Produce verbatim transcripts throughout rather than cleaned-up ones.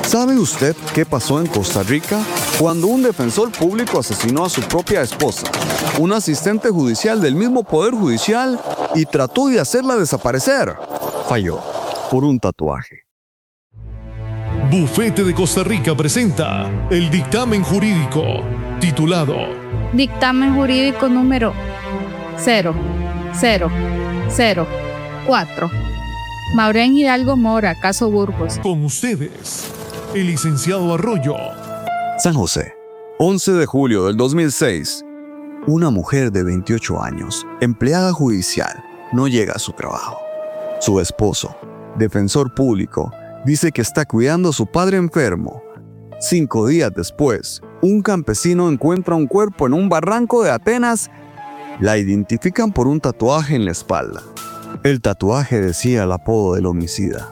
¿Sabe usted qué pasó en Costa Rica cuando un defensor público asesinó a su propia esposa, un asistente judicial del mismo Poder Judicial, y trató de hacerla desaparecer? Falló por un tatuaje. Bufete de Costa Rica presenta el dictamen jurídico titulado Dictamen jurídico número cero cero cero cuatro. Maureen Hidalgo Mora, caso Burgos. Con ustedes, el licenciado Arroyo. San José, once de julio del dos mil seis. Una mujer de veintiocho años, empleada judicial, no llega a su trabajo. Su esposo, defensor público, dice que está cuidando a su padre enfermo. Cinco días después, un campesino encuentra un cuerpo en un barranco de Atenas. La identifican por un tatuaje en la espalda. El tatuaje decía el apodo del homicida.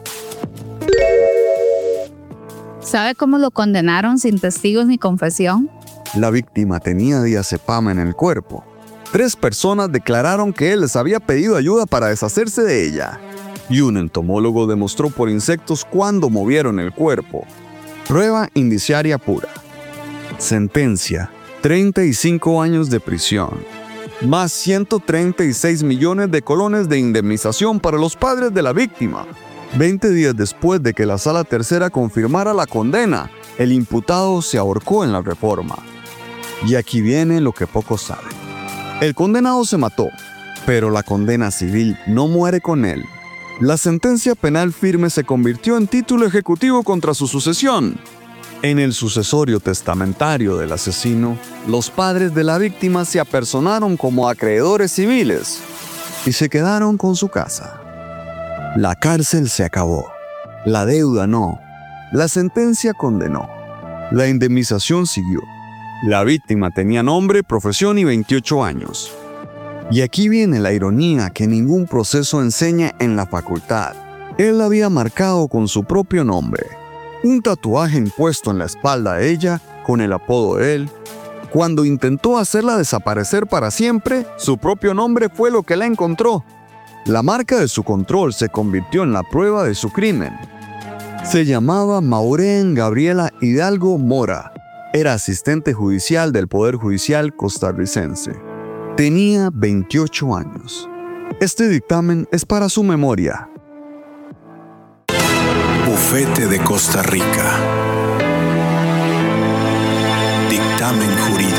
¿Sabe cómo lo condenaron sin testigos ni confesión? La víctima tenía diazepam en el cuerpo. Tres personas declararon que él les había pedido ayuda para deshacerse de ella. Y un entomólogo demostró por insectos cuándo movieron el cuerpo. Prueba indiciaria pura. Sentencia: treinta y cinco años de prisión, más ciento treinta y seis millones de colones de indemnización para los padres de la víctima. veinte días después de que la Sala Tercera confirmara la condena, el imputado se ahorcó en la Reforma. Y aquí viene lo que pocos saben. El condenado se mató, pero la condena civil no muere con él. La sentencia penal firme se convirtió en título ejecutivo contra su sucesión. En el sucesorio testamentario del asesino, los padres de la víctima se apersonaron como acreedores civiles y se quedaron con su casa. La cárcel se acabó, la deuda no, la sentencia condenó, la indemnización siguió. La víctima tenía nombre, profesión y veintiocho años. Y aquí viene la ironía que ningún proceso enseña en la facultad. Él la había marcado con su propio nombre. Un tatuaje impuesto en la espalda de ella con el apodo de él. Cuando intentó hacerla desaparecer para siempre, su propio nombre fue lo que la encontró. La marca de su control se convirtió en la prueba de su crimen. Se llamaba Maureen Gabriela Hidalgo Mora. Era asistente judicial del Poder Judicial costarricense. Tenía veintiocho años. Este dictamen es para su memoria. Bufete de Costa Rica. Dictamen jurídico.